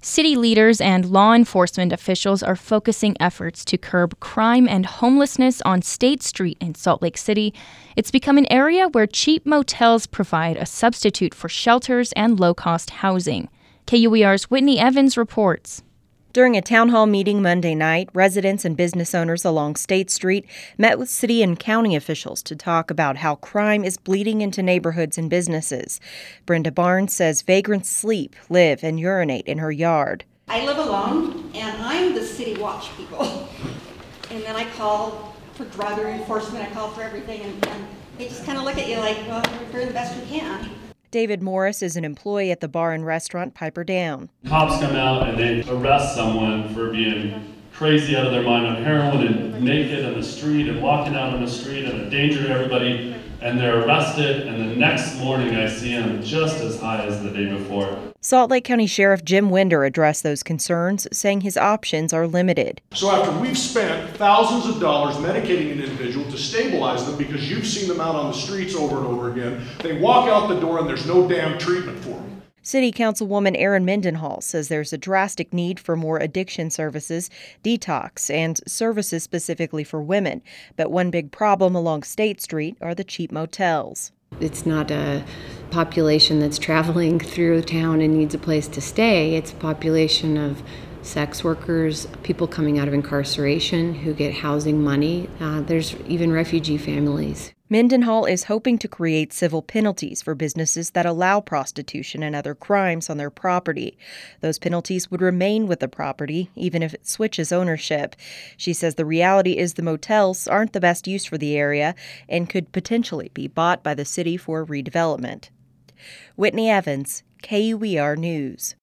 City leaders and law enforcement officials are focusing efforts to curb crime and homelessness on State Street in Salt Lake City. It's become an area where cheap motels provide a substitute for shelters and low-cost housing. KUER's Whitney Evans reports. During a town hall meeting Monday night, residents and business owners along State Street met with city and county officials to talk about how crime is bleeding into neighborhoods and businesses. Brenda Barnes says vagrants sleep, live, and urinate in her yard. I live alone, and I'm the city watch people. And then I call for drug enforcement, I call for everything, and they just kind of look at you like, well, we're doing the best we can. David Morris is an employee at the bar and restaurant Piper Down. Cops come out and they arrest someone for being crazy out of their mind on heroin and naked on the street and walking out on the street and a danger to everybody, and they're arrested, and the next morning I see them just as high as the day before. Salt Lake County Sheriff Jim Winder addressed those concerns, saying his options are limited. So after we've spent thousands of dollars medicating an individual to stabilize them, because you've seen them out on the streets over and over again, they walk out the door and there's no damn treatment for them. City Councilwoman Erin Mendenhall says there's a drastic need for more addiction services, detox, and services specifically for women. But one big problem along State Street are the cheap motels. It's not a population that's traveling through town and needs a place to stay. It's a population of sex workers, people coming out of incarceration who get housing money. There's even refugee families. Mendenhall is hoping to create civil penalties for businesses that allow prostitution and other crimes on their property. Those penalties would remain with the property, even if it switches ownership. She says the reality is the motels aren't the best use for the area and could potentially be bought by the city for redevelopment. Whitney Evans, KUER News.